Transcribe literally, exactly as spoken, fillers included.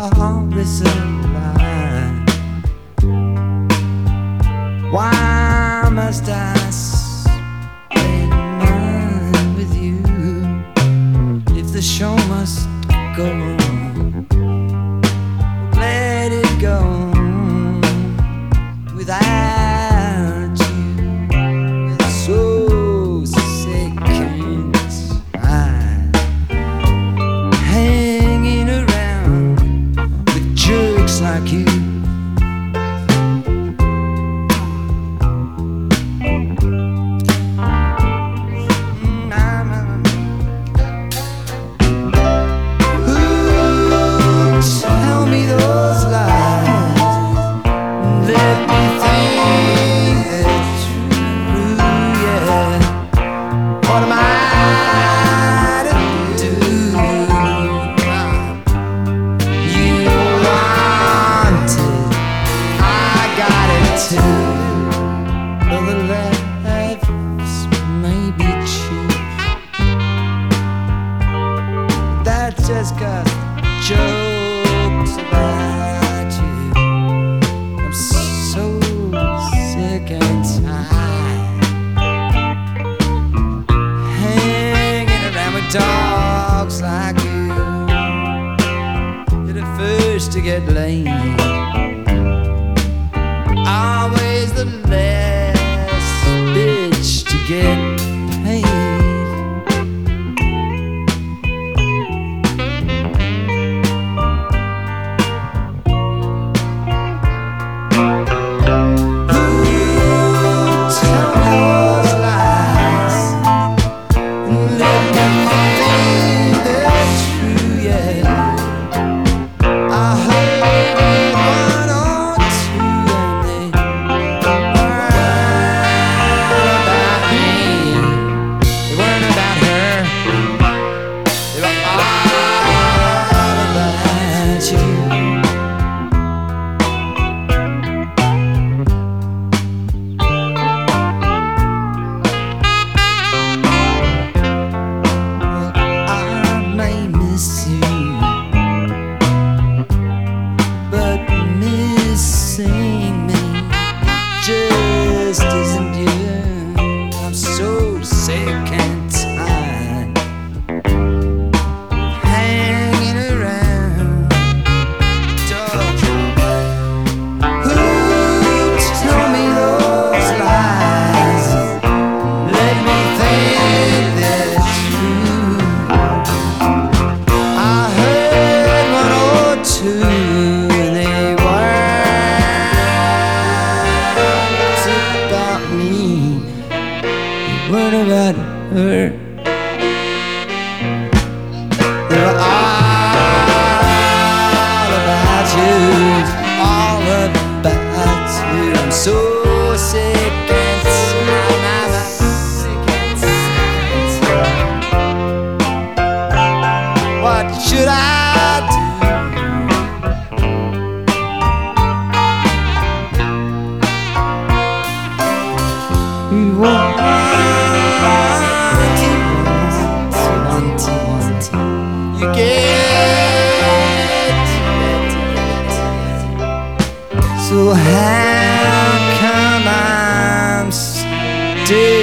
always alive. Why must I spend mine with you if the show must go on? Let it go without you. It's so sick inside, hanging around with jerks like you. Just got jokes about you. I'm so sick and tired, hanging around with dogs like you. You're the first to get laid, always the last bitch to get paid. What about her? They're all about you, all about you. I'm so sick and tired, sick and tired. What should I do? What? So how come I'm still